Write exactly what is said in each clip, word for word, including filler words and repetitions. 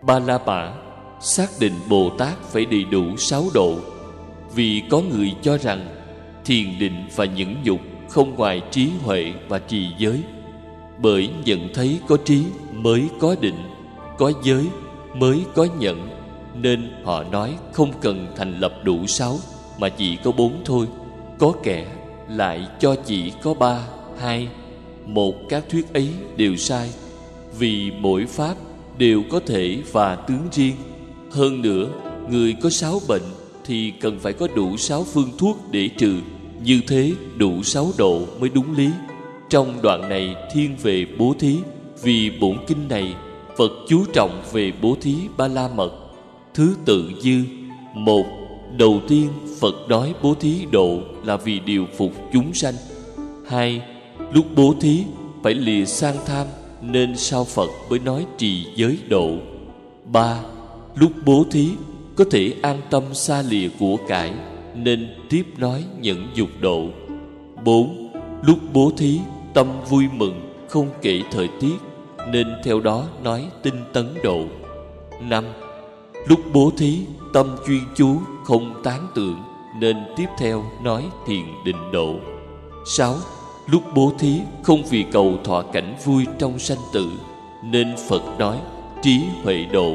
Ba La Mã xác định Bồ Tát phải đầy đủ sáu độ. Vì có người cho rằng thiền định và nhẫn nhục không ngoài trí huệ và trì giới. Bởi nhận thấy có trí mới có định, có giới mới có nhẫn, nên họ nói không cần thành lập đủ sáu mà chỉ có bốn thôi. Có kẻ lại cho chỉ có ba, hai, một. Các thuyết ấy đều sai, vì mỗi pháp đều có thể và tướng riêng. Hơn nữa, người có sáu bệnh thì cần phải có đủ sáu phương thuốc để trừ. Như thế đủ sáu độ mới đúng lý. Trong đoạn này thiên về bố thí, vì bổn kinh này Phật chú trọng về bố thí ba la mật. Thứ tự như: một. Đầu tiên Phật nói bố thí độ là vì điều phục chúng sanh. Hai. Lúc bố thí phải lìa sang tham, nên sau Phật mới nói trì giới độ. Ba. Lúc bố thí có thể an tâm xa lìa của cải, nên tiếp nói nhẫn dục độ. Bốn. Lúc bố thí tâm vui mừng không kể thời tiết, nên theo đó nói tinh tấn độ. Năm. Lúc bố thí tâm chuyên chú không tán tưởng, nên tiếp theo nói thiền định độ. Sáu. Lúc bố thí không vì cầu thọ cảnh vui trong sanh tử, nên Phật nói trí huệ độ.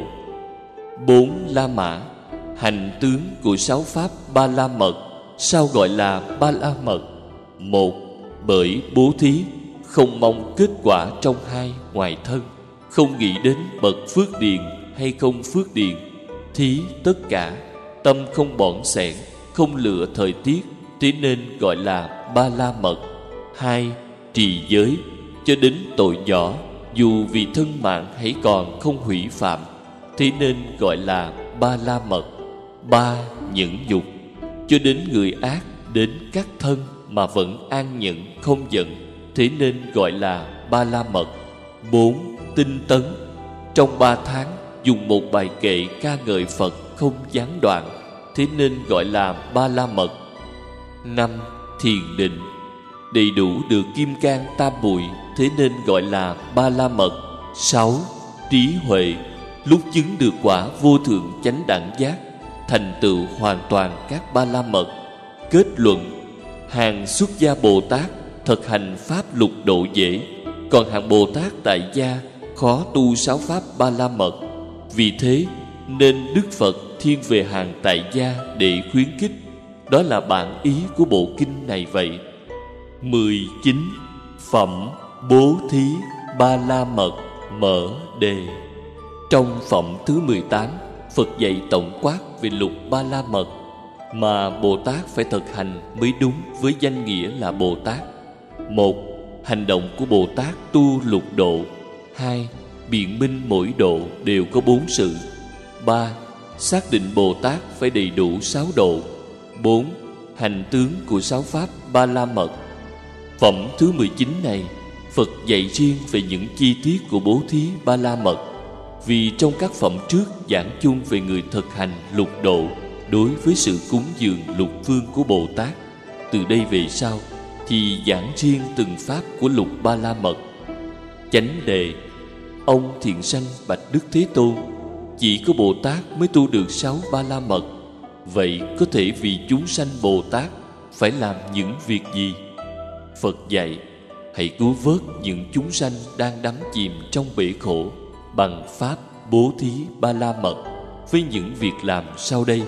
Bốn La Mã hành tướng của sáu pháp ba la mật. Sao gọi là ba la mật? Một. Bởi bố thí không mong kết quả trong hai ngoài thân, không nghĩ đến bậc phước điền hay không phước điền. Thí tất cả, tâm không bỏn xẻn, không lựa thời tiết, thế nên gọi là ba la mật. Hai. Trì giới cho đến tội nhỏ, dù vì thân mạng hãy còn không hủy phạm, thế nên gọi là ba la mật. Ba. Nhẫn nhục cho đến người ác, đến các thân mà vẫn an nhẫn không giận, thế nên gọi là ba la mật. Bốn. Tinh tấn trong ba tháng dùng một bài kệ ca ngợi Phật không gián đoạn, thế nên gọi là ba la mật. Năm. Thiền định đầy đủ được kim cang tam muội, thế nên gọi là ba la mật. Sáu. Trí huệ lúc chứng được quả vô thượng chánh đẳng giác, thành tựu hoàn toàn các ba la mật. Kết luận: hàng xuất gia Bồ Tát thực hành pháp lục độ dễ, còn hạng Bồ Tát tại gia khó tu sáu pháp ba la mật. Vì thế nên Đức Phật thiên về hàng tại gia để khuyến khích. Đó là bản ý của bộ kinh này vậy. Mười chín. Phẩm bố thí ba la mật mở đề. Trong phẩm thứ mười tám, Phật dạy tổng quát về lục ba la mật mà Bồ Tát phải thực hành mới đúng với danh nghĩa là Bồ Tát. Một. Hành động của Bồ Tát tu lục độ. Hai. Biện minh mỗi độ đều có bốn sự. Ba. Xác định Bồ Tát phải đầy đủ sáu độ. Bốn. Hành tướng của sáu pháp ba la mật. Phẩm thứ mười chín này, Phật dạy riêng về những chi tiết của bố thí ba la mật. Vì trong các phẩm trước giảng chung về người thực hành lục độ đối với sự cúng dường lục phương của Bồ Tát, từ đây về sau thì giảng riêng từng pháp của lục ba la mật. Chánh đề: ông thiện sanh bạch Đức Thế Tôn, chỉ có Bồ Tát mới tu được sáu ba la mật. Vậy có thể vì chúng sanh Bồ Tát phải làm những việc gì? Phật dạy: hãy cứu vớt những chúng sanh đang đắm chìm trong bể khổ bằng pháp bố thí ba la mật với những việc làm sau đây.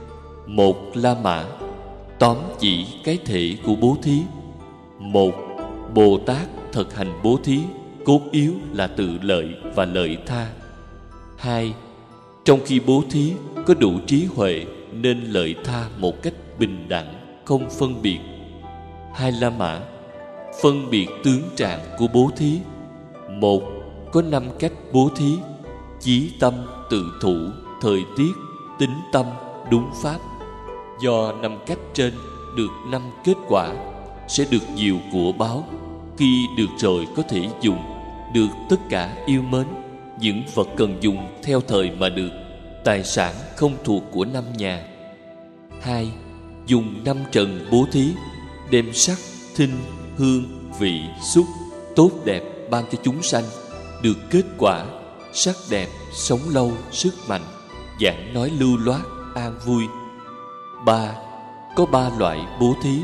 Một. La Mã tóm chỉ cái thể của bố thí. Một. Bồ Tát thực hành bố thí cốt yếu là tự lợi và lợi tha. Hai. Trong khi bố thí có đủ trí huệ nên lợi tha một cách bình đẳng, không phân biệt. Hai. La Mã phân biệt tướng trạng của bố thí. Một. Có năm cách bố thí: chí tâm, tự thủ, thời tiết, tính tâm, đúng pháp. Do năm cách trên được năm kết quả, sẽ được nhiều của báo. Khi được rồi có thể dùng, được tất cả yêu mến. Những vật cần dùng theo thời mà được. Tài sản không thuộc của năm nhà. Hai. Dùng năm trần bố thí, đem sắc, thinh, hương, vị, xúc tốt đẹp ban cho chúng sanh, được kết quả sắc đẹp, sống lâu, sức mạnh, giảng nói lưu loát, an vui. Ba, có ba loại bố thí.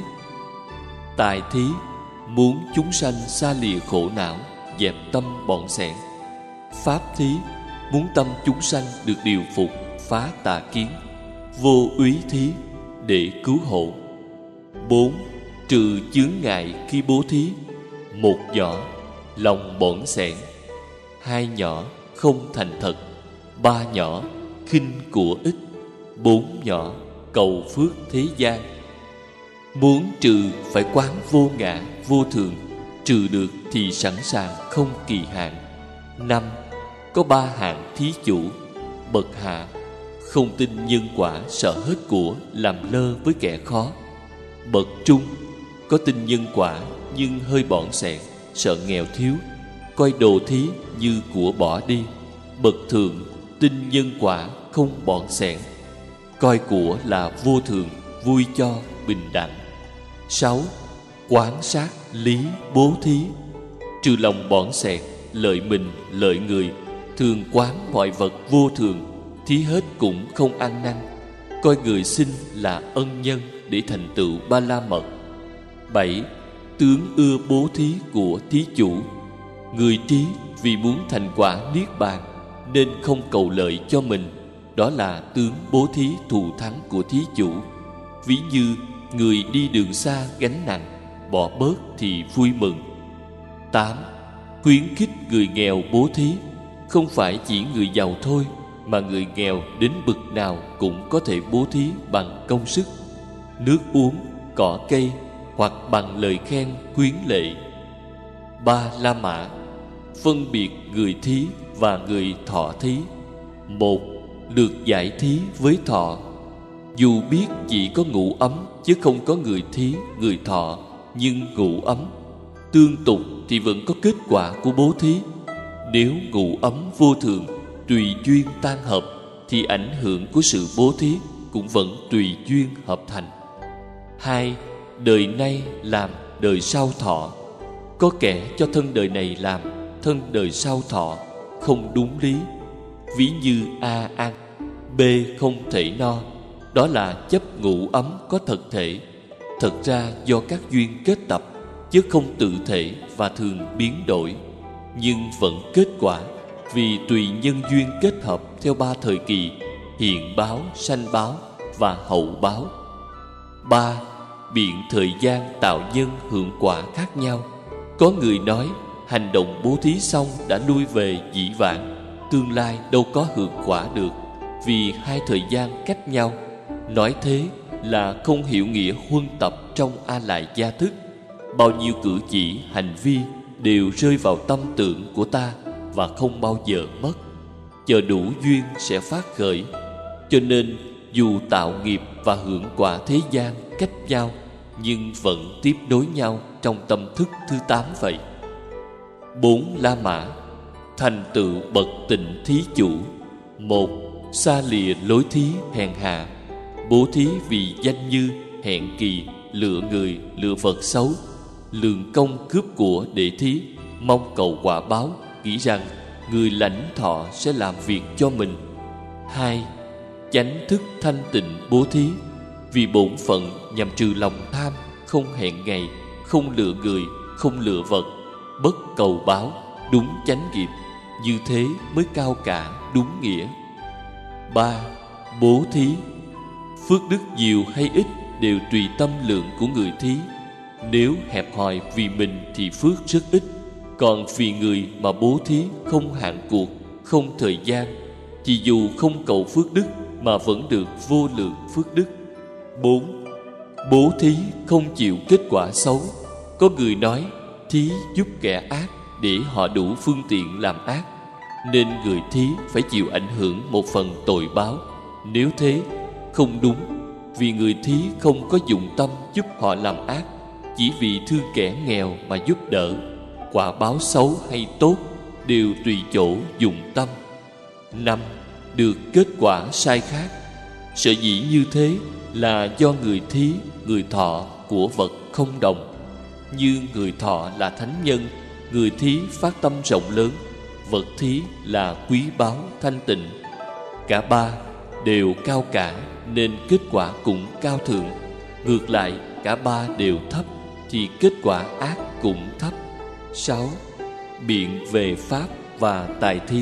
Tài thí, muốn chúng sanh xa lìa khổ não, dẹp tâm bọn sẻn. Pháp thí, muốn tâm chúng sanh được điều phục, phá tà kiến. Vô úy thí, để cứu hộ. Bốn, trừ chướng ngại khi bố thí. Một nhỏ, lòng bỏn sẻn. Hai nhỏ, không thành thật. Ba nhỏ, khinh của ích. Bốn nhỏ, cầu phước thế gian. Muốn trừ phải quán vô ngã, vô thường. Trừ được thì sẵn sàng không kỳ hạn. Năm, có ba hạng thí chủ. Bậc hạ, không tin nhân quả, sợ hết của, làm lơ với kẻ khó. Bậc trung, có tin nhân quả nhưng hơi bỏn sẻn, sợ nghèo thiếu, coi đồ thí như của bỏ đi. Bậc thượng, tin nhân quả không bỏn sẻn, coi của là vô thường, vui cho, bình đẳng. Sáu, quán sát lý bố thí. Trừ lòng bỏn sẻn, lợi mình, lợi người, thường quán mọi vật vô thường, thí hết cũng không ăn năn, coi người sinh là ân nhân để thành tựu ba la mật. Bảy, tướng ưa bố thí của thí chủ. Người trí vì muốn thành quả niết bàn nên không cầu lợi cho mình, đó là tướng bố thí thù thắng của thí chủ. Ví như người đi đường xa gánh nặng, bỏ bớt thì vui mừng. Tám, khuyến khích người nghèo bố thí. Không phải chỉ người giàu thôi, mà người nghèo đến bậc nào cũng có thể bố thí bằng công sức, nước uống, cỏ cây, hoặc bằng lời khen khuyến lệ. Ba la mã, phân biệt người thí và người thọ thí. Một, được giải thí với thọ. Dù biết chỉ có ngũ ấm chứ không có người thí, người thọ, nhưng ngũ ấm tương tục thì vẫn có kết quả của bố thí. Nếu ngũ ấm vô thường, tùy duyên tan hợp, thì ảnh hưởng của sự bố thí cũng vẫn tùy duyên hợp thành. Hai, đời nay làm, đời sau thọ. Có kẻ cho thân đời này làm, thân đời sau thọ, không đúng lý. Ví như A ăn, B không thể no, đó là chấp ngũ ấm có thật thể. Thật ra do các duyên kết tập, chứ không tự thể và thường biến đổi, nhưng vẫn kết quả, vì tùy nhân duyên kết hợp theo ba thời kỳ: hiện báo, sanh báo và hậu báo. Ba, biện thời gian tạo nhân hưởng quả khác nhau. Có người nói hành động bố thí xong đã lui về dĩ vãng, tương lai đâu có hưởng quả được, vì hai thời gian cách nhau. Nói thế là không hiểu nghĩa huân tập trong A Lại Gia Thức. Bao nhiêu cử chỉ, hành vi đều rơi vào tâm tưởng của ta và không bao giờ mất. Chờ đủ duyên sẽ phát khởi. Cho nên dù tạo nghiệp và hưởng quả thế gian cách nhau, nhưng vẫn tiếp nối nhau trong tâm thức thứ tám vậy. Bốn la mã, thành tựu bậc tịnh thí chủ. Một, xa lìa lối thí hèn hạ. Bố thí vì danh như, hẹn kỳ, lựa người, lựa vật xấu, lường công cướp của để thí, mong cầu quả báo, nghĩ rằng người lãnh thọ sẽ làm việc cho mình. Hai, chánh thức thanh tịnh bố thí. Vì bổn phận nhằm trừ lòng tham, không hẹn ngày, không lựa người, không lựa vật, bất cầu báo, đúng chánh nghiệp. Như thế mới cao cả, đúng nghĩa. Ba, bố thí. Phước đức nhiều hay ít đều tùy tâm lượng của người thí. Nếu hẹp hòi vì mình thì phước rất ít, còn vì người mà bố thí không hạn cuộc, không thời gian, thì dù không cầu phước đức mà vẫn được vô lượng phước đức. Bốn, bố thí không chịu kết quả xấu. Có người nói thí giúp kẻ ác để họ đủ phương tiện làm ác, nên người thí phải chịu ảnh hưởng một phần tội báo. Nếu thế không đúng, vì người thí không có dụng tâm giúp họ làm ác, chỉ vì thương kẻ nghèo mà giúp đỡ. Quả báo xấu hay tốt đều tùy chỗ dụng tâm. Năm, được kết quả sai khác. Sở dĩ như thế là do người thí, người thọ của vật không đồng. Như người thọ là thánh nhân, người thí phát tâm rộng lớn, vật thí là quý báu thanh tịnh. Cả ba đều cao cả nên kết quả cũng cao thượng. Ngược lại, cả ba đều thấp thì kết quả ác cũng thấp. Sáu. Biện về pháp và tài thí.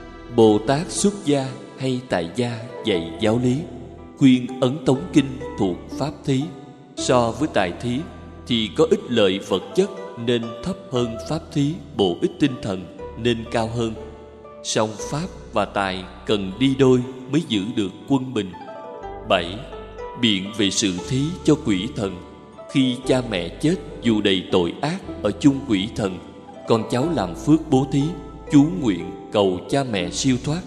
Bồ Tát xuất gia hay tại gia dạy giáo lý, khuyên Ấn Tống Kinh thuộc pháp thí. So với tài thí thì có ích lợi vật chất nên thấp hơn pháp thí bổ ích tinh thần nên cao hơn. Song pháp và tài cần đi đôi mới giữ được quân bình. Bảy. Biện về sự thí cho quỷ thần. Khi cha mẹ chết dù đầy tội ác ở chung quỷ thần, con cháu làm phước bố thí, chú nguyện cầu cha mẹ siêu thoát.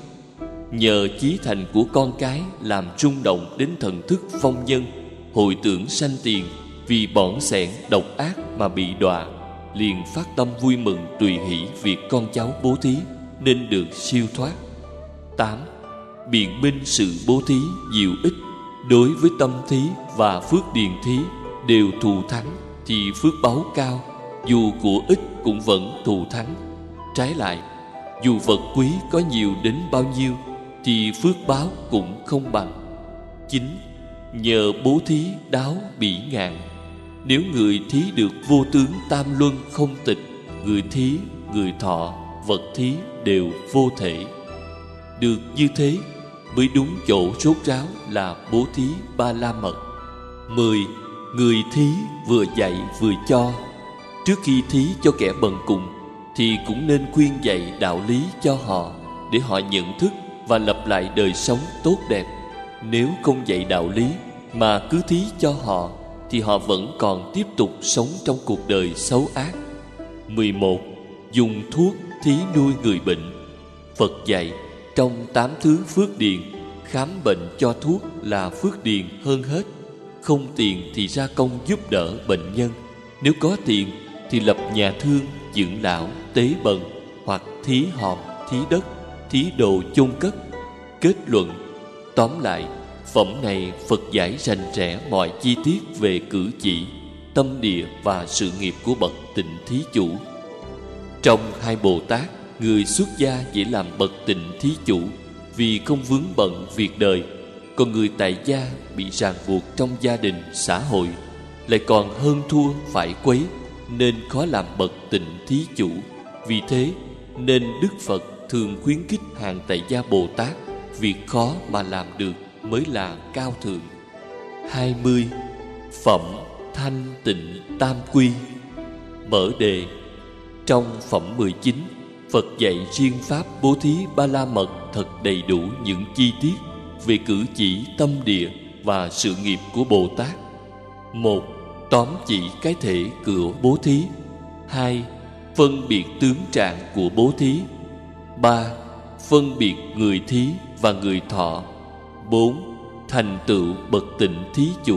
Nhờ chí thành của con cái làm rung động đến thần thức vong nhân, hồi tưởng sanh tiền, vì bỏng sẻn độc ác mà bị đọa, liền phát tâm vui mừng tùy hỷ việc con cháu bố thí nên được siêu thoát. Tám. Biện minh sự bố thí nhiều ích. Đối với tâm thí và phước điền thí đều thù thắng thì phước báu cao, dù của ít cũng vẫn thù thắng. Trái lại, dù vật quý có nhiều đến bao nhiêu thì phước báo cũng không bằng. Chín. Nhờ bố thí đáo bỉ ngạn. Nếu người thí được vô tướng tam luân không tịch, người thí, người thọ, vật thí đều vô thể. Được như thế mới đúng chỗ rốt ráo là bố thí ba la mật. Mười. Người thí vừa dạy vừa cho. Trước khi thí cho kẻ bần cùng thì cũng nên khuyên dạy đạo lý cho họ để họ nhận thức và lập lại đời sống tốt đẹp. Nếu không dạy đạo lý mà cứ thí cho họ thì họ vẫn còn tiếp tục sống trong cuộc đời xấu ác. Mười một. Dùng thuốc thí nuôi người bệnh. Phật dạy trong tám thứ phước điền, khám bệnh cho thuốc là phước điền hơn hết. Không tiền thì ra công giúp đỡ bệnh nhân. Nếu có tiền thì lập nhà thương, dưỡng lão, tế bần, hoặc thí hòm, thí đất, thí đồ chôn cất. Kết luận, tóm lại, phẩm này Phật giải rành rẽ mọi chi tiết về cử chỉ, tâm địa và sự nghiệp của bậc tịnh thí chủ. Trong hai Bồ Tát, người xuất gia dễ làm bậc tịnh thí chủ vì không vướng bận việc đời, còn người tại gia bị ràng buộc trong gia đình, xã hội, lại còn hơn thua phải quấy, nên khó làm bậc tịnh thí chủ. Vì thế nên Đức Phật thường khuyến khích hàng tại gia Bồ Tát, việc khó mà làm được mới là cao thượng. Hai mươi. Phẩm thanh tịnh tam quy. Mở đề. Trong phẩm mười chín, Phật dạy riêng pháp bố thí ba la mật thật đầy đủ những chi tiết về cử chỉ, tâm địa và sự nghiệp của Bồ Tát. Một. Tóm chỉ cái thể của bố thí. Hai. Phân biệt tướng trạng của bố thí. Ba. Phân biệt người thí và người thọ. Bốn. Thành tựu bậc tịnh thí chủ.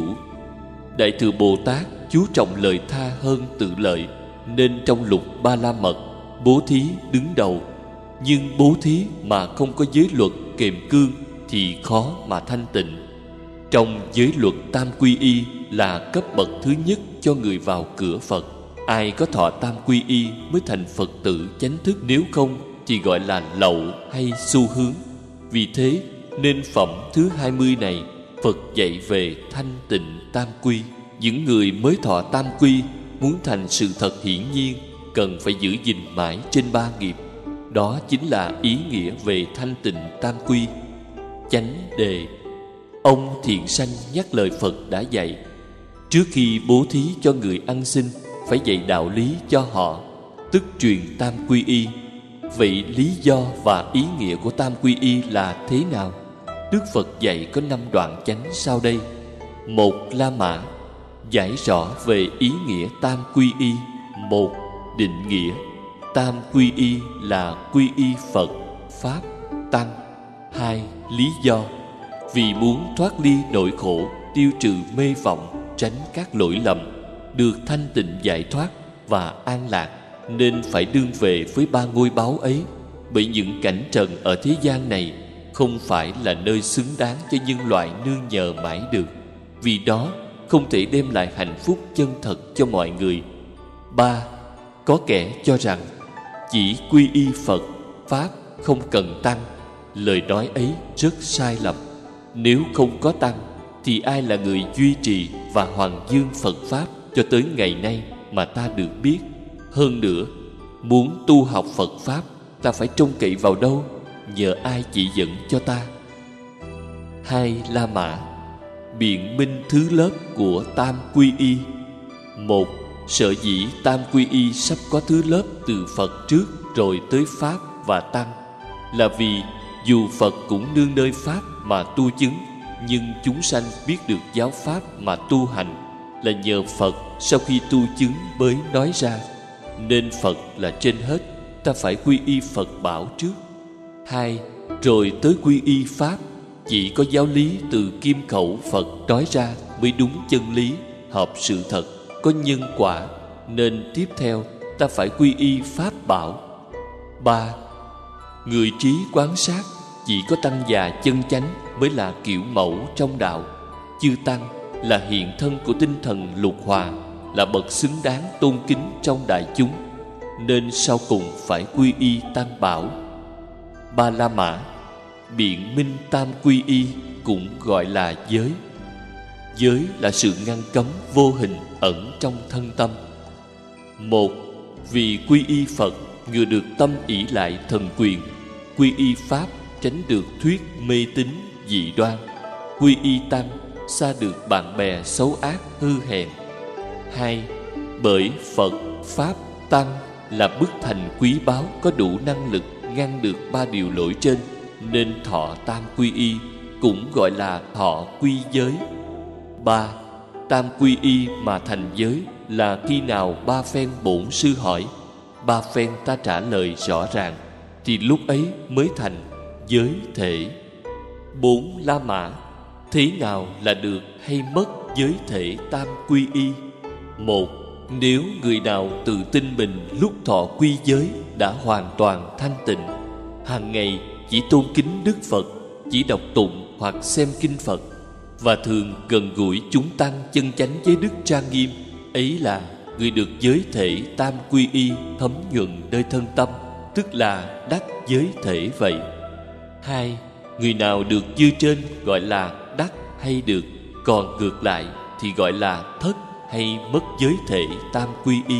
Đại thừa Bồ Tát chú trọng lời tha hơn tự lợi, nên trong lục ba la mật, bố thí đứng đầu. Nhưng bố thí mà không có giới luật kèm cương thì khó mà thanh tịnh. Trong giới luật tam quy y là cấp bậc thứ nhất cho người vào cửa Phật. Ai có thọ tam quy y mới thành Phật tử chánh thức, nếu không thì gọi là lậu hay xu hướng. Vì thế nên phẩm thứ hai mươi này Phật dạy về thanh tịnh tam quy. Những người mới thọ tam quy muốn thành sự thật hiển nhiên cần phải giữ gìn mãi trên ba nghiệp. Đó chính là ý nghĩa về thanh tịnh tam quy. Chánh đề. Ông Thiện Sanh nhắc lời Phật đã dạy, trước khi bố thí cho người ăn xin phải dạy đạo lý cho họ, tức truyền tam quy y. Vậy lý do và ý nghĩa của tam quy y là thế nào? Đức Phật dạy có năm đoạn chánh sau đây. Một La Mã giải rõ về ý nghĩa tam quy y. Một. Định nghĩa. Tam quy y là quy y Phật, Pháp, Tăng. Hai. Lý do. Vì muốn thoát ly nỗi khổ, tiêu trừ mê vọng, tránh các lỗi lầm, được thanh tịnh giải thoát và an lạc, nên phải đương về với ba ngôi báu ấy. Bởi những cảnh trần ở thế gian này không phải là nơi xứng đáng cho nhân loại nương nhờ mãi được. Vì đó không thể đem lại hạnh phúc chân thật cho mọi người. Ba. Có kẻ cho rằng chỉ quy y Phật, Pháp không cần tăng, lời nói ấy rất sai lầm. Nếu không có tăng thì ai là người duy trì và hoàng dương Phật Pháp cho tới ngày nay mà ta được biết? Hơn nữa, muốn tu học Phật Pháp, ta phải trông cậy vào đâu? Nhờ ai chỉ dẫn cho ta? Hai La Mã biện minh thứ lớp của Tam Quy Y. Một, sở dĩ Tam Quy Y sắp có thứ lớp từ Phật trước rồi tới Pháp và Tăng là vì dù Phật cũng nương nơi Pháp mà tu chứng, nhưng chúng sanh biết được giáo Pháp mà tu hành là nhờ Phật sau khi tu chứng mới nói ra. Nên Phật là trên hết, ta phải quy y Phật bảo trước. Hai, rồi tới quy y Pháp. Chỉ có giáo lý từ kim khẩu Phật nói ra mới đúng chân lý, hợp sự thật, có nhân quả. Nên tiếp theo ta phải quy y Pháp bảo. Ba, người trí quán sát, chỉ có tăng già chân chánh mới là kiểu mẫu trong đạo. Chư Tăng là hiện thân của tinh thần lục hòa, là bậc xứng đáng tôn kính trong đại chúng, nên sau cùng phải quy y Tăng bảo. Ba La Mã biện minh Tam Quy Y cũng gọi là giới. Giới là sự ngăn cấm vô hình ẩn trong thân tâm. Một, vì quy y Phật ngừa được tâm ỷ lại thần quyền. Quy y Pháp tránh được thuyết mê tín dị đoan. Quy y Tăng xa được bạn bè xấu ác hư hèn. Hai, bởi Phật, Pháp, Tăng là bức thành quý báu có đủ năng lực ngăn được ba điều lỗi trên, nên thọ Tam Quy Y cũng gọi là thọ quy giới. Ba, Tam Quy Y mà thành giới là khi nào ba phen bổn sư hỏi, ba phen ta trả lời rõ ràng, thì lúc ấy mới thành giới thể. Bốn La Mã thế nào là được hay mất giới thể Tam Quy Y? Một, nếu người nào tự tin mình lúc thọ quy giới đã hoàn toàn thanh tịnh, hàng ngày chỉ tôn kính Đức Phật, chỉ đọc tụng hoặc xem kinh Phật, và thường gần gũi chúng tăng chân chánh với đức trang nghiêm, ấy là người được giới thể Tam Quy Y thấm nhuận nơi thân tâm, tức là đắc giới thể vậy. Hai, người nào được như trên gọi là đắc hay được, còn ngược lại thì gọi là thất hay mất giới thể Tam Quy Y.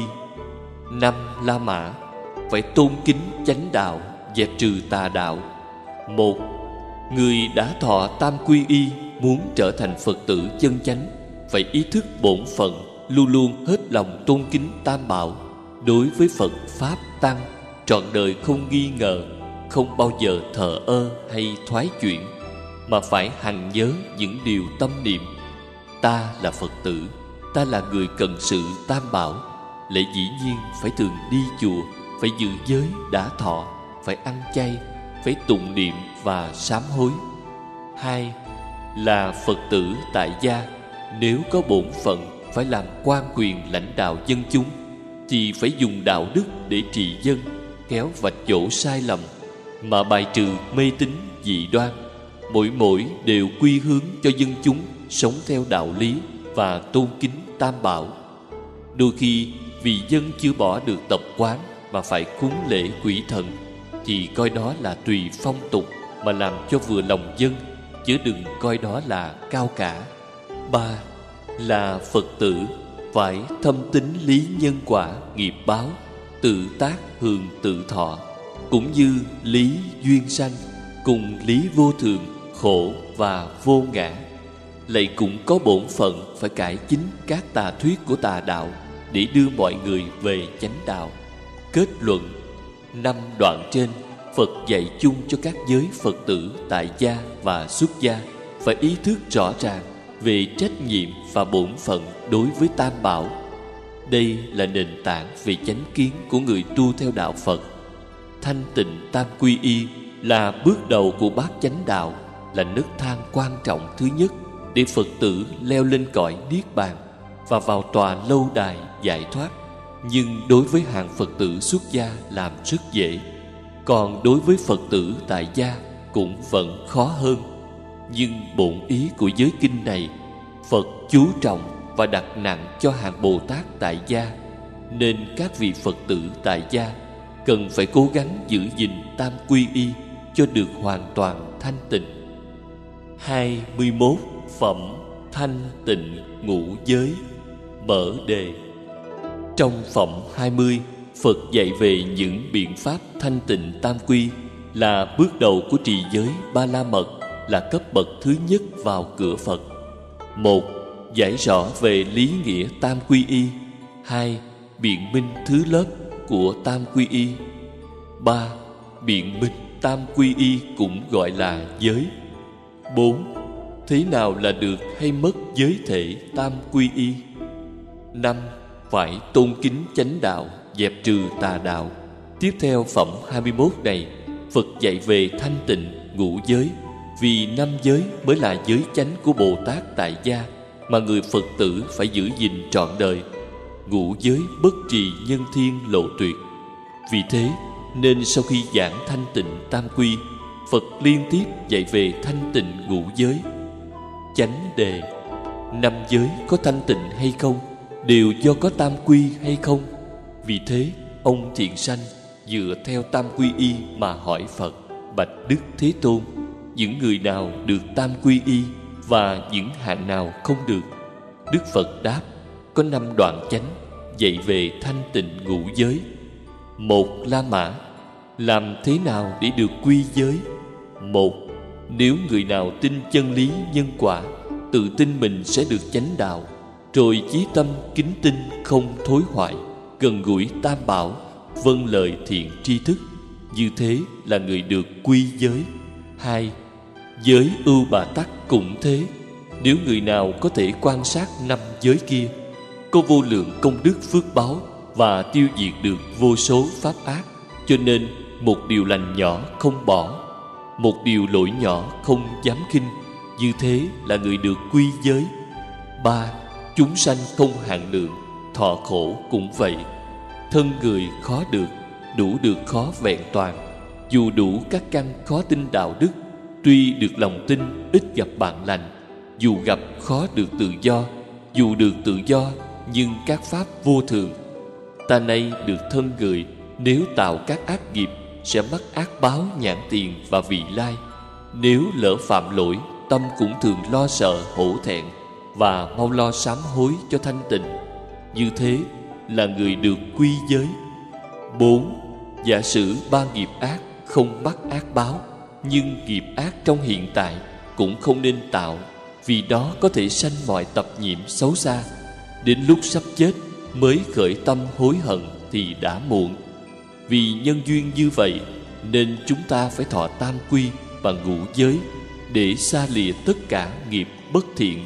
Năm La Mã phải tôn kính chánh đạo, dẹp trừ tà đạo. Một, người đã thọ Tam Quy Y muốn trở thành Phật tử chân chánh, phải ý thức bổn phận, luôn luôn hết lòng tôn kính Tam Bảo. Đối với Phật, Pháp, Tăng trọn đời không nghi ngờ, không bao giờ thờ ơ hay thoái chuyển, mà phải hằng nhớ những điều tâm niệm. Ta là Phật tử, ta là người cần sự Tam Bảo. Lẽ dĩ nhiên phải thường đi chùa, phải giữ giới đã thọ, phải ăn chay, phải tụng niệm và sám hối. Hai là Phật tử tại gia, nếu có bổn phận phải làm quan quyền lãnh đạo dân chúng, thì phải dùng đạo đức để trị dân, kéo vạch chỗ sai lầm, mà bài trừ mê tín dị đoan. Mỗi mỗi đều quy hướng cho dân chúng sống theo đạo lý và tôn kính Tam Bảo. Đôi khi vì dân chưa bỏ được tập quán mà phải cúng lễ quỷ thần, thì coi đó là tùy phong tục mà làm cho vừa lòng dân, chứ đừng coi đó là cao cả. Ba là Phật tử phải thâm tín lý nhân quả nghiệp báo, tự tác hưởng tự thọ, cũng như lý duyên sanh cùng lý vô thường, khổ và vô ngã. Lại cũng có bổn phận phải cải chính các tà thuyết của tà đạo để đưa mọi người về chánh đạo. Kết luận, năm đoạn trên Phật dạy chung cho các giới Phật tử tại gia và xuất gia phải ý thức rõ ràng về trách nhiệm và bổn phận đối với Tam Bảo. Đây là nền tảng về chánh kiến của người tu theo đạo Phật. Thanh tịnh Tam Quy Y là bước đầu của bát chánh đạo, là nấc thang quan trọng thứ nhất để Phật tử leo lên cõi Niết Bàn và vào tòa lâu đài giải thoát. Nhưng đối với hàng Phật tử xuất gia làm rất dễ, còn đối với Phật tử tại gia cũng vẫn khó hơn. Nhưng bổn ý của giới kinh này, Phật chú trọng và đặt nặng cho hàng Bồ Tát tại gia, nên các vị Phật tử tại gia cần phải cố gắng giữ gìn tam quy y cho được hoàn toàn thanh tịnh. Hai mươi mốt. Phẩm thanh tịnh ngũ giới. Mở đề. Trong phẩm hai mươi, Phật dạy về những biện pháp thanh tịnh tam quy là bước đầu của trì giới Ba La Mật, là cấp bậc thứ nhất vào cửa Phật. Một. Giải rõ về lý nghĩa tam quy y. Hai. Biện minh thứ lớp của tam quy y. Ba. Biện minh tam quy y cũng gọi là giới. Bốn. Thế nào là được hay mất giới thể tam quy y? Năm. Phải tôn kính chánh đạo, dẹp trừ tà đạo. Tiếp theo phẩm hai mươi mốt này, Phật dạy về thanh tịnh ngũ giới, vì năm giới mới là giới chánh của Bồ Tát tại gia mà người Phật tử phải giữ gìn trọn đời. Ngũ giới bất trì nhân thiên lộ tuyệt. Vì thế nên sau khi giảng thanh tịnh tam quy, Phật liên tiếp dạy về thanh tịnh ngũ giới. Chánh đề. Năm giới có thanh tịnh hay không đều do có tam quy hay không. Vì thế ông thiện sanh dựa theo tam quy y mà hỏi Phật: bạch Đức Thế Tôn, những người nào được tam quy y và những hạng nào không được? Đức Phật đáp: có năm đoạn chánh dạy về thanh tịnh ngũ giới. Một. La Mã. Làm thế nào để được quy giới? Một. Nếu người nào tin chân lý nhân quả, tự tin mình sẽ được chánh đạo, rồi chí tâm kính tinh không thối hoại, gần gũi tam bảo, vâng lời thiện tri thức, như thế là người được quy giới. Hai. Giới ưu bà tắc cũng thế. Nếu người nào có thể quan sát năm giới kia, có vô lượng công đức phước báo và tiêu diệt được vô số pháp ác, cho nên một điều lành nhỏ không bỏ, một điều lỗi nhỏ không dám khinh, như thế là người được quy giới. Ba. Chúng sanh không hạn lượng, thọ khổ cũng vậy. Thân người khó được, đủ được khó vẹn toàn. Dù đủ các căn khó tin đạo đức, tuy được lòng tin ít gặp bạn lành. Dù gặp khó được tự do, dù được tự do nhưng các pháp vô thường. Ta nay được thân người, nếu tạo các ác nghiệp sẽ mắc ác báo nhãn tiền và vị lai. Nếu lỡ phạm lỗi, tâm cũng thường lo sợ hổ thẹn và mau lo sám hối cho thanh tịnh. Như thế là người được quy giới. Bốn. Giả sử ba nghiệp ác không mắc ác báo, nhưng nghiệp ác trong hiện tại cũng không nên tạo, vì đó có thể sanh mọi tập nhiễm xấu xa. Đến lúc sắp chết mới khởi tâm hối hận thì đã muộn. Vì nhân duyên như vậy nên chúng ta phải thọ tam quy và ngũ giới để xa lìa tất cả nghiệp bất thiện.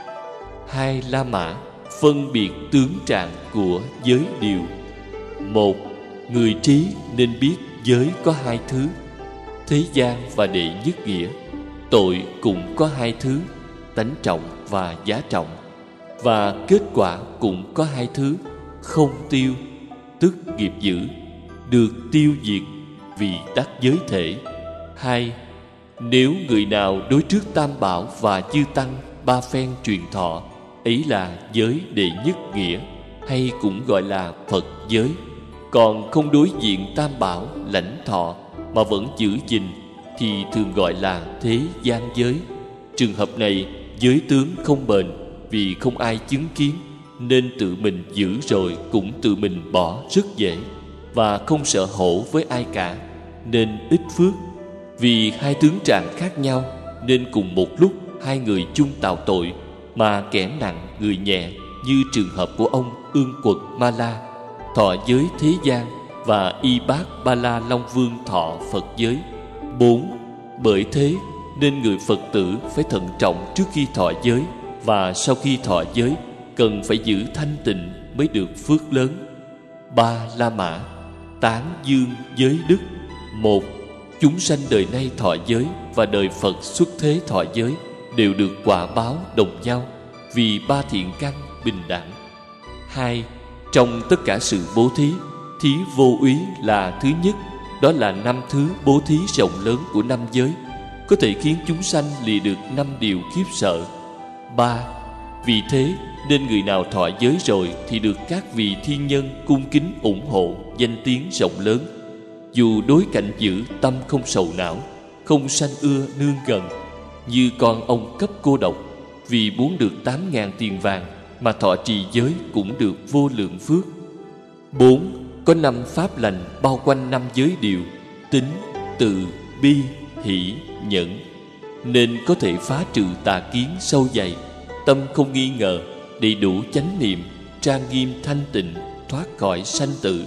Hai. La Mã. Phân biệt tướng trạng của giới điều. Một. Người trí nên biết giới có hai thứ: thế gian và đệ nhất nghĩa. Tội cũng có hai thứ: tánh trọng và giá trọng. Và kết quả cũng có hai thứ: không tiêu, tức nghiệp dữ, được tiêu diệt vì đắc giới thể. Hai. Nếu người nào đối trước tam bảo và chư tăng ba phen truyền thọ, ấy là giới đệ nhất nghĩa, hay cũng gọi là Phật giới. Còn không đối diện tam bảo lãnh thọ mà vẫn giữ gìn thì thường gọi là thế gian giới. Trường hợp này giới tướng không bền, vì không ai chứng kiến, nên tự mình giữ rồi cũng tự mình bỏ rất dễ, và không sợ hổ với ai cả, nên ít phước. Vì hai tướng trạng khác nhau nên cùng một lúc hai người chung tạo tội, mà kẻ nặng người nhẹ, như trường hợp của ông Ương Quật Ma La thọ giới thế gian và Y Bát Ba La Long Vương thọ Phật giới. Bốn. Bởi thế nên người Phật tử phải thận trọng trước khi thọ giới, và sau khi thọ giới cần phải giữ thanh tịnh mới được phước lớn. Ba. La Mã. Tán dương giới đức. Một. Chúng sanh đời nay thọ giới và đời Phật xuất thế thọ giới đều được quả báo đồng nhau, vì ba thiện căn bình đẳng. Hai. Trong tất cả sự bố thí, thí vô úy là thứ nhất. Đó là năm thứ bố thí rộng lớn của năm giới, có thể khiến chúng sanh lìa được năm điều khiếp sợ. Ba. Vì thế nên người nào thọ giới rồi thì được các vị thiên nhân cung kính ủng hộ, danh tiếng rộng lớn, dù đối cảnh dữ tâm không sầu não, không sanh ưa nương gần. Như con ông cấp cô độc, vì muốn được tám ngàn tiền vàng mà thọ trì giới cũng được vô lượng phước. Bốn, có năm pháp lành bao quanh năm giới điều: tín, từ, bi, hỷ, nhẫn, nên có thể phá trừ tà kiến sâu dày, tâm không nghi ngờ, đầy đủ chánh niệm, trang nghiêm thanh tịnh, thoát khỏi sanh tử.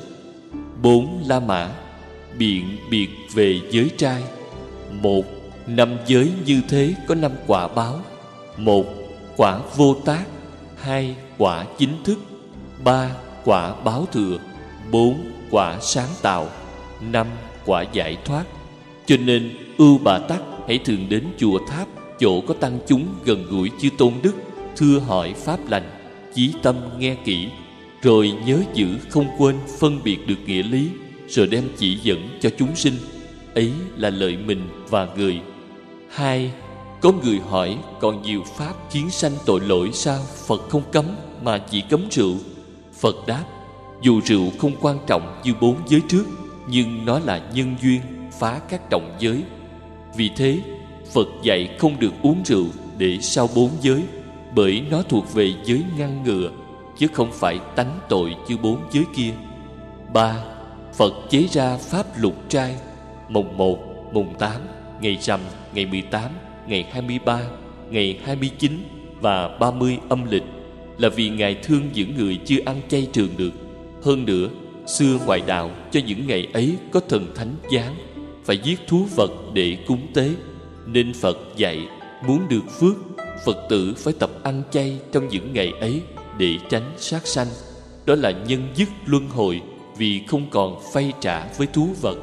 Bốn la mã biện biệt về giới trai: một, năm giới như thế có năm quả báo: một, quả vô tác; hai, quả chính thức; ba, quả báo thừa; bốn, quả sáng tạo; năm, quả giải thoát. Cho nên ưu bà tắc hãy thường đến chùa tháp, chỗ có tăng chúng gần gũi chư tôn đức, thưa hỏi pháp lành, chí tâm nghe kỹ, rồi nhớ giữ không quên phân biệt được nghĩa lý, rồi đem chỉ dẫn cho chúng sinh. Ấy là lợi mình và người. Hai, có người hỏi còn nhiều pháp khiến sanh tội lỗi sao Phật không cấm mà chỉ cấm rượu? Phật đáp: dù rượu không quan trọng như bốn giới trước, nhưng nó là nhân duyên phá các trọng giới. Vì thế Phật dạy không được uống rượu để sau bốn giới, bởi nó thuộc về giới ngăn ngừa, chứ không phải tánh tội như bốn giới kia. Ba, Phật chế ra pháp lục trai: mùng một, mùng tám, ngày rằm, ngày mười tám, ngày hai mươi ba, ngày hai mươi chín và ba mươi âm lịch, là vì Ngài thương những người chưa ăn chay trường được. Hơn nữa, xưa ngoại đạo cho những ngày ấy có thần thánh giáng, phải giết thú vật để cúng tế, nên Phật dạy muốn được phước, Phật tử phải tập ăn chay trong những ngày ấy để tránh sát sanh. Đó là nhân dứt luân hồi, vì không còn phay trả với thú vật.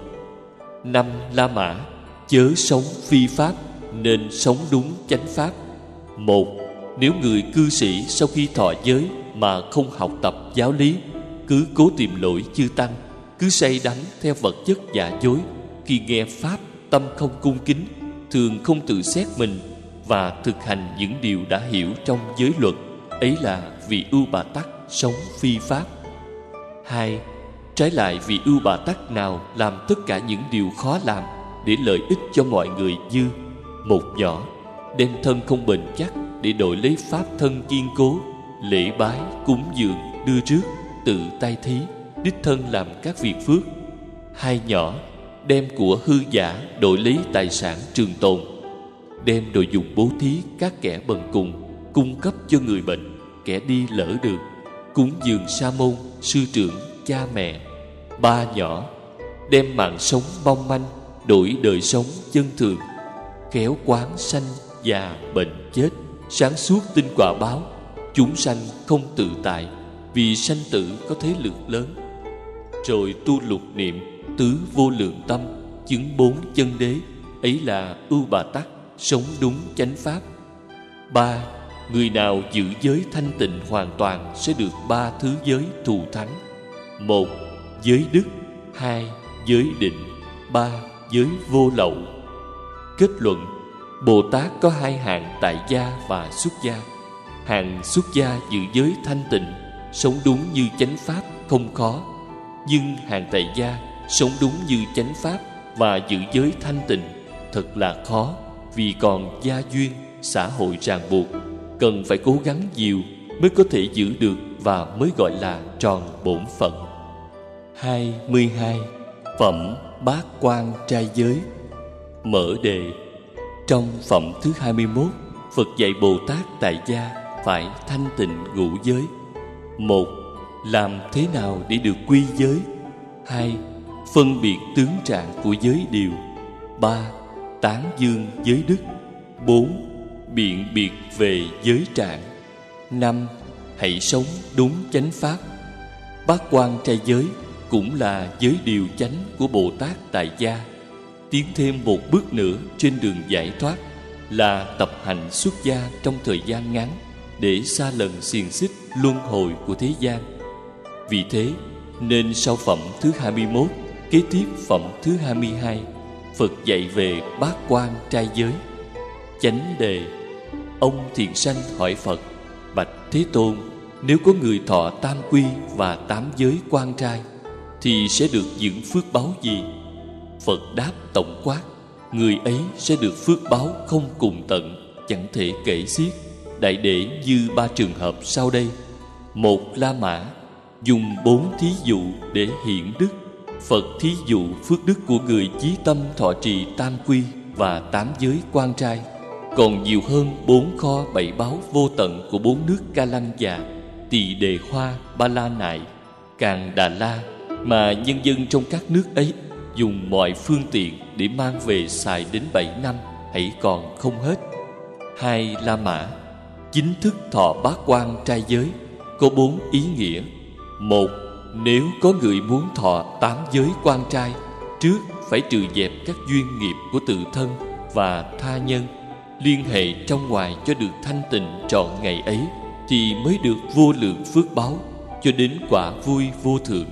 Năm la mã chớ sống phi pháp, nên sống đúng chánh pháp. Một, nếu người cư sĩ sau khi thọ giới mà không học tập giáo lý, cứ cố tìm lỗi chư tăng, cứ say đắm theo vật chất giả dối, khi nghe pháp tâm không cung kính, thường không tự xét mình và thực hành những điều đã hiểu trong giới luật, ấy là vì ưu bà tắc sống phi pháp. Hai, trái lại vì ưu bà tắc nào làm tất cả những điều khó làm để lợi ích cho mọi người như: một nhỏ, đem thân không bền chắc để đổi lấy pháp thân kiên cố, lễ bái, cúng dường, đưa rước, tự tay thí, đích thân làm các việc phước. Hai nhỏ, đem của hư giả đổi lấy tài sản trường tồn, đem đồ dùng bố thí các kẻ bần cùng, cung cấp cho người bệnh, kẻ đi lỡ đường, cúng dường sa môn, sư trưởng, cha mẹ. Ba nhỏ, đem mạng sống mong manh đổi đời sống chân thường, khéo quán sanh già bệnh chết, sáng suốt tin quả báo, chúng sanh không tự tại, vì sanh tử có thế lực lớn. Rồi tu lục niệm, tứ vô lượng tâm, chứng bốn chân đế, ấy là ưu bà tắc sống đúng chánh pháp. Ba, người nào giữ giới thanh tịnh hoàn toàn sẽ được ba thứ giới thù thắng: một, giới đức; hai, giới định; ba, giới vô lậu. Kết luận: Bồ Tát có hai hạng tại gia và xuất gia. Hạng xuất gia giữ giới thanh tịnh, sống đúng như chánh pháp không khó. Nhưng hạng tại gia sống đúng như chánh pháp và giữ giới thanh tịnh thật là khó, vì còn gia duyên, xã hội ràng buộc, cần phải cố gắng nhiều mới có thể giữ được và mới gọi là tròn bổn phận. Hai mươi hai. Phẩm bát quan trai giới. Mở đề. Trong phẩm thứ hai mươi mốt, Phật dạy Bồ Tát tại gia phải thanh tịnh ngũ giới. Một, làm thế nào để được quy giới? Hai, phân biệt tướng trạng của giới điều. Ba, tán dương giới đức. Bốn, biện biệt về giới trạng. Năm, hãy sống đúng chánh pháp. Bát quan trai giới cũng là giới điều chánh của Bồ Tát tại gia. Tiến thêm một bước nữa trên đường giải thoát là tập hành xuất gia trong thời gian ngắn, để xa lần xiềng xích luân hồi của thế gian. Vì thế nên sau phẩm thứ hai mươi mốt, kế tiếp phẩm thứ hai mươi hai, Phật dạy về bát quan trai giới. Chánh đề. Ông thiện sanh hỏi Phật: Bạch Thế Tôn, nếu có người thọ tam quy và tám giới quan trai thì sẽ được những phước báu gì? Phật đáp tổng quát: người ấy sẽ được phước báo không cùng tận, chẳng thể kể xiết. Đại để như ba trường hợp sau đây. Một La Mã dùng bốn thí dụ để hiển đức. Phật thí dụ phước đức của người chí tâm thọ trì tam quy và tám giới quan trai còn nhiều hơn bốn kho bảy báu vô tận của bốn nước Ca Lăng Già, Tỳ Đề Hoa, Ba La Nại, Càn Đà La, mà nhân dân trong các nước ấy dùng mọi phương tiện để mang về xài đến bảy năm hãy còn không hết. Hai La Mã chính thức thọ bát quan trai giới có bốn ý nghĩa. Một, nếu có người muốn thọ tám giới quan trai, trước phải trừ dẹp các duyên nghiệp của tự thân và tha nhân, liên hệ trong ngoài cho được thanh tịnh trọn ngày ấy, thì mới được vô lượng phước báo cho đến quả vui vô thượng.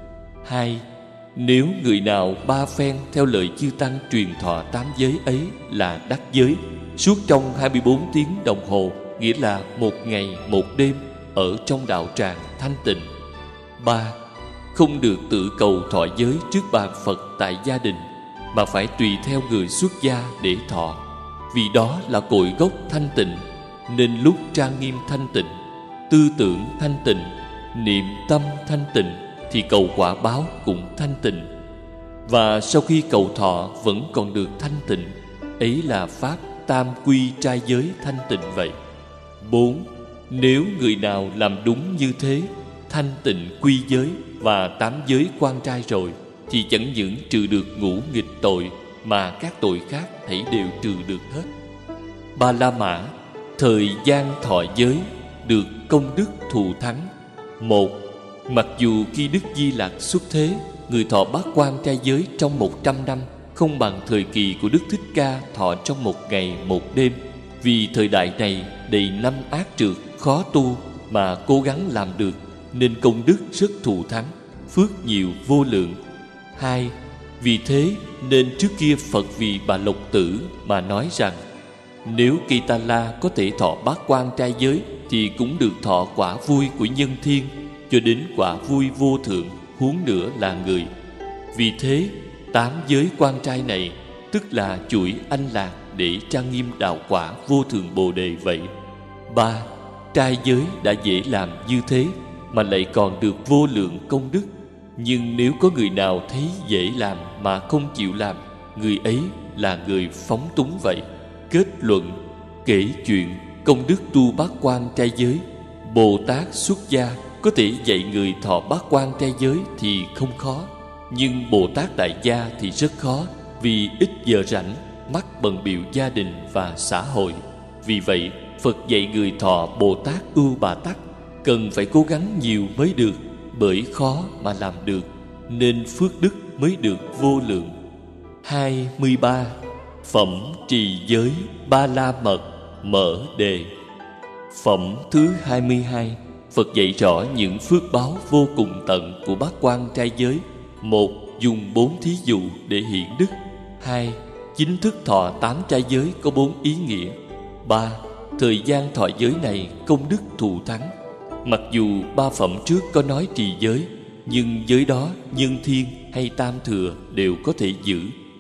Hai, nếu người nào ba phen theo lời chư tăng truyền thọ tám giới ấy là đắc giới, suốt trong hai mươi bốn tiếng đồng hồ, nghĩa là một ngày một đêm ở trong đạo tràng thanh tịnh. Ba, không được tự cầu thọ giới trước bàn Phật tại gia đình, mà phải tùy theo người xuất gia để thọ. Vì đó là cội gốc thanh tịnh, nên lúc trang nghiêm thanh tịnh, tư tưởng thanh tịnh, niệm tâm thanh tịnh, thì cầu quả báo cũng thanh tịnh. Và sau khi cầu thọ vẫn còn được thanh tịnh, ấy là pháp tam quy trai giới thanh tịnh vậy. Bốn, nếu người nào làm đúng như thế, thanh tịnh quy giới và tám giới quan trai rồi, thì chẳng những trừ được ngũ nghịch tội, mà các tội khác thảy đều trừ được hết. Ba La Mã thời gian thọ giới được công đức thù thắng. Một, mặc dù khi Đức Di Lặc xuất thế, người thọ bát quan trai giới trong một trăm năm không bằng thời kỳ của Đức Thích Ca thọ trong một ngày một đêm, vì thời đại này đầy năm ác trượt khó tu, mà cố gắng làm được, nên công đức rất thù thắng, phước nhiều vô lượng. Hai, vì thế nên trước kia Phật vì Bà Lộc Tử mà nói rằng, nếu Kỳ Ta La có thể thọ bát quan trai giới, thì cũng được thọ quả vui của nhân thiên, cho đến quả vui vô thượng, huống nữa là người. Vì thế tám giới quan trai này tức là chuỗi anh lạc để trang nghiêm đạo quả vô thượng Bồ Đề vậy. Ba, trai giới đã dễ làm như thế, mà lại còn được vô lượng công đức. Nhưng nếu có người nào thấy dễ làm mà không chịu làm, người ấy là người phóng túng vậy. Kết luận, kể chuyện công đức tu bát quan trai giới, Bồ Tát xuất gia có thể dạy người thọ bát quan trai giới thì không khó. Nhưng Bồ Tát tại gia thì rất khó, vì ít giờ rảnh, mắc bận bịu gia đình và xã hội. Vì vậy Phật dạy người thọ Bồ Tát Ưu Bà Tắc cần phải cố gắng nhiều mới được, bởi khó mà làm được, nên phước đức mới được vô lượng. Hai mươi ba. Phẩm trì giới Ba La Mật mở đề. Phẩm thứ hai mươi hai, Phật dạy rõ những phước báo vô cùng tận của bát quan trai giới. Một, dùng bốn thí dụ để hiển đức. Hai, chính thức thọ tám trai giới có bốn ý nghĩa. Ba, thời gian thọ giới này công đức thù thắng. Mặc dù ba phẩm trước có nói trì giới, nhưng giới đó nhân thiên hay tam thừa đều có thể giữ.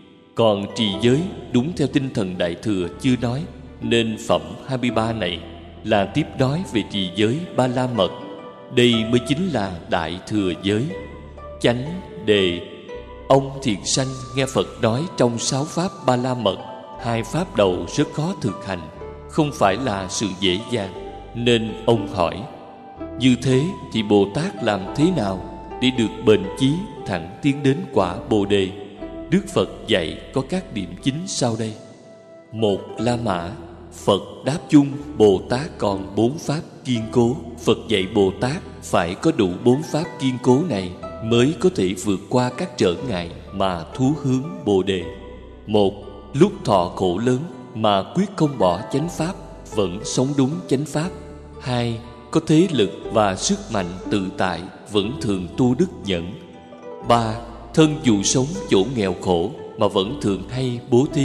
Còn trì giới đúng theo tinh thần Đại Thừa chưa nói, nên phẩm hai mươi ba này là tiếp nói về trì giới Ba La Mật. Đây mới chính là Đại Thừa giới. Chánh đề. Ông thiền sanh nghe Phật nói trong sáu pháp Ba La Mật, hai pháp đầu rất khó thực hành, không phải là sự dễ dàng, nên ông hỏi: như thế thì Bồ Tát làm thế nào để được bền chí thẳng tiến đến quả Bồ Đề? Đức Phật dạy có các điểm chính sau đây. Một, La Mã. Phật đáp chung Bồ Tát còn bốn pháp kiên cố. Phật dạy Bồ Tát phải có đủ bốn pháp kiên cố này mới có thể vượt qua các trở ngại mà thú hướng Bồ Đề. Một, lúc thọ khổ lớn mà quyết không bỏ chánh pháp, vẫn sống đúng chánh pháp. Hai, có thế lực và sức mạnh tự tại, vẫn thường tu đức nhẫn. Ba, thân dù sống chỗ nghèo khổ mà vẫn thường hay bố thí.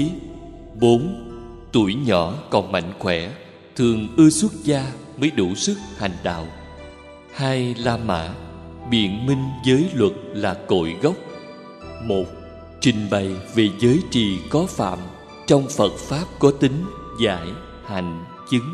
Bốn, tuổi nhỏ còn mạnh khỏe, thường ưa xuất gia mới đủ sức hành đạo. Hai La Mã. Biện minh giới luật là cội gốc. Một, Trình bày về giới trì có phạm trong Phật Pháp có tính, giải, hành, chứng.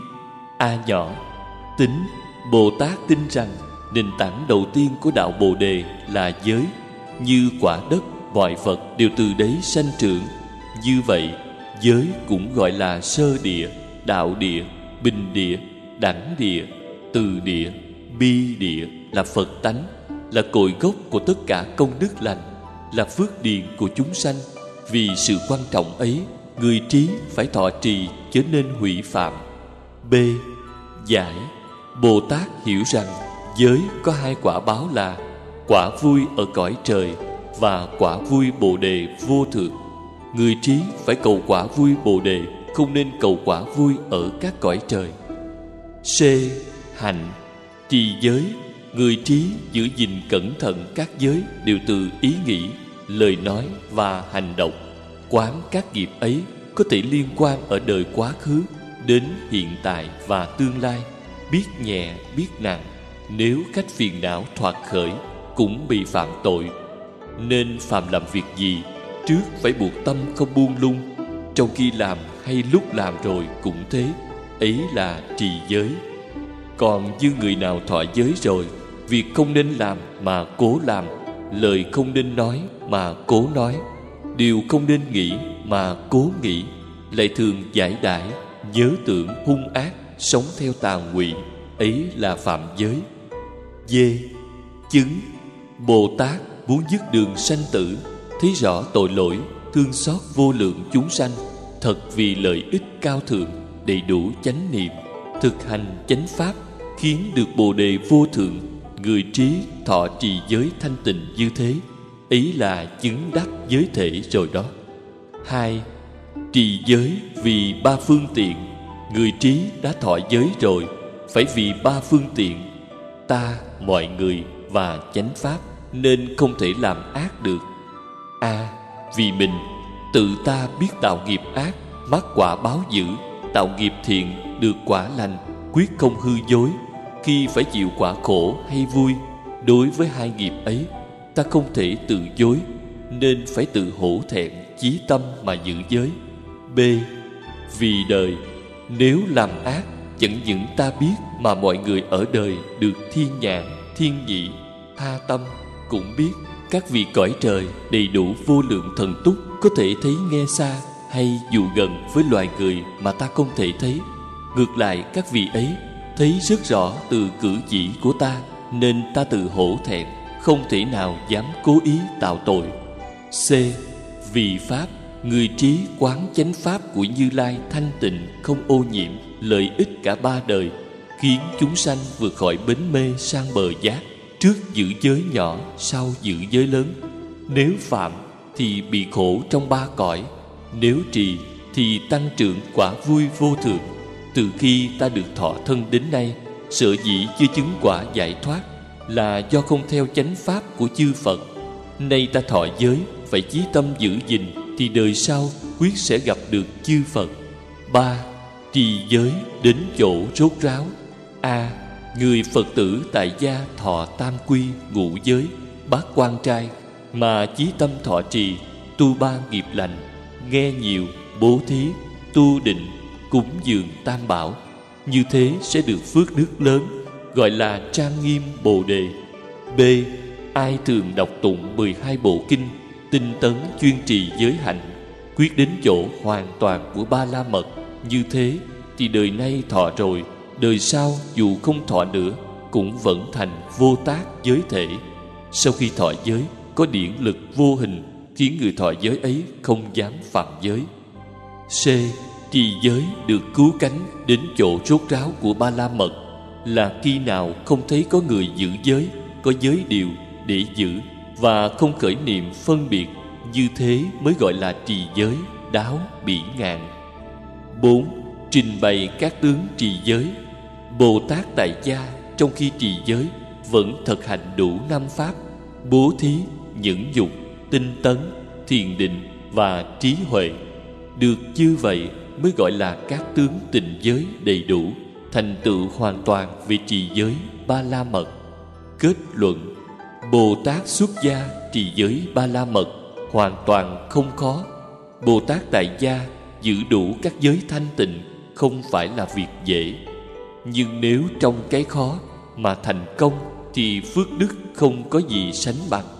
A nhỏ. Tính. Bồ Tát tin rằng nền tảng đầu tiên của đạo Bồ Đề là giới. Như quả đất, mọi vật đều từ đấy sanh trưởng. Như vậy, giới cũng gọi là sơ địa, đạo địa, bình địa, đẳng địa, từ địa, bi địa, là Phật tánh, là cội gốc của tất cả công đức lành, là phước điền của chúng sanh. Vì sự quan trọng ấy, người trí phải thọ trì chớ nên hủy phạm. B. Giải. Bồ Tát hiểu rằng giới có hai quả báo là quả vui ở cõi trời và quả vui Bồ Đề vô thượng. Người trí phải cầu quả vui Bồ Đề, không nên cầu quả vui ở các cõi trời. C. Hạnh. Trì giới. Người trí giữ gìn cẩn thận các giới đều từ ý nghĩ, lời nói và hành động. Quán các nghiệp ấy có thể liên quan ở đời quá khứ đến hiện tại và tương lai, biết nhẹ biết nặng. Nếu cách phiền não thoạt khởi cũng bị phạm tội. Nên phàm làm việc gì, trước phải buộc tâm không buông lung, trong khi làm hay lúc làm rồi cũng thế. Ấy là trì giới. Còn như người nào thọ giới rồi, việc không nên làm mà cố làm, lời không nên nói mà cố nói, điều không nên nghĩ mà cố nghĩ, lại thường giải đãi, nhớ tưởng hung ác, sống theo tà ngụy, ấy là phạm giới. D. Chứng. Bồ Tát muốn dứt đường sanh tử, thấy rõ tội lỗi, thương xót vô lượng chúng sanh, thật vì lợi ích cao thượng, đầy đủ chánh niệm, thực hành chánh pháp, khiến được Bồ Đề vô thượng. Người trí thọ trì giới thanh tịnh như thế, ấy là chứng đắc giới thể rồi đó. Hai. Trì giới vì ba phương tiện. Người trí đã thọ giới rồi, phải vì ba phương tiện: ta, mọi người và chánh pháp, nên không thể làm ác được. A. Vì mình, tự ta biết tạo nghiệp ác, mắc quả báo dữ, tạo nghiệp thiện, được quả lành, quyết không hư dối. Khi phải chịu quả khổ hay vui, đối với hai nghiệp ấy, ta không thể từ chối, nên phải tự hổ thẹn, chí tâm mà giữ giới. B. Vì đời. Nếu làm ác, chẳng những ta biết mà mọi người ở đời được thiên nhãn, thiên nhĩ, tha tâm cũng biết. Các vị cõi trời đầy đủ vô lượng thần túc có thể thấy nghe xa, hay dù gần với loài người mà ta không thể thấy. Ngược lại, các vị ấy thấy rất rõ từ cử chỉ của ta, nên ta tự hổ thẹn, không thể nào dám cố ý tạo tội. C. Vì pháp. Người trí quán chánh pháp của Như Lai thanh tịnh, không ô nhiễm, lợi ích cả ba đời, khiến chúng sanh vượt khỏi bến mê sang bờ giác. Trước giữ giới nhỏ, sau giữ giới lớn. Nếu phạm thì bị khổ trong ba cõi, nếu trì thì tăng trưởng quả vui vô thượng. Từ khi ta được thọ thân đến nay, sở dĩ chưa chứng quả giải thoát là do không theo chánh pháp của chư Phật. Nay ta thọ giới, phải chí tâm giữ gìn, thì đời sau quyết sẽ gặp được chư Phật. Ba. Trì giới đến chỗ rốt ráo. A. Người Phật tử tại gia thọ tam quy, ngũ giới, bát quan trai, mà chí tâm thọ trì, tu ba nghiệp lành, nghe nhiều, bố thí, tu định, cúng dường tam bảo, như thế sẽ được phước đức lớn, gọi là trang nghiêm Bồ Đề. B. Ai thường đọc tụng mười hai bộ kinh, tinh tấn chuyên trì giới hạnh, quyết đến chỗ hoàn toàn của Ba La Mật, như thế thì đời nay thọ rồi, đời sau dù không thọ nữa cũng vẫn thành vô tác giới thể. Sau khi thọ giới, có điển lực vô hình khiến người thọ giới ấy không dám phạm giới. C. Trì giới được cứu cánh đến chỗ rốt ráo của Ba La Mật là khi nào không thấy có người giữ giới, có giới điều để giữ và không khởi niệm phân biệt, như thế mới gọi là trì giới đáo bỉ ngạn. Bốn. Trình bày các tướng trì giới. Bồ Tát tại gia trong khi trì giới vẫn thực hành đủ năm pháp: bố thí, nhẫn nhục, tinh tấn, thiền định và trí huệ. Được như vậy mới gọi là các tướng tịnh giới đầy đủ, thành tựu hoàn toàn về trì giới Ba La Mật. Kết luận: Bồ Tát xuất gia trì giới Ba La Mật hoàn toàn không khó. Bồ Tát tại gia giữ đủ các giới thanh tịnh không phải là việc dễ. Nhưng nếu trong cái khó mà thành công thì phước đức không có gì sánh bằng.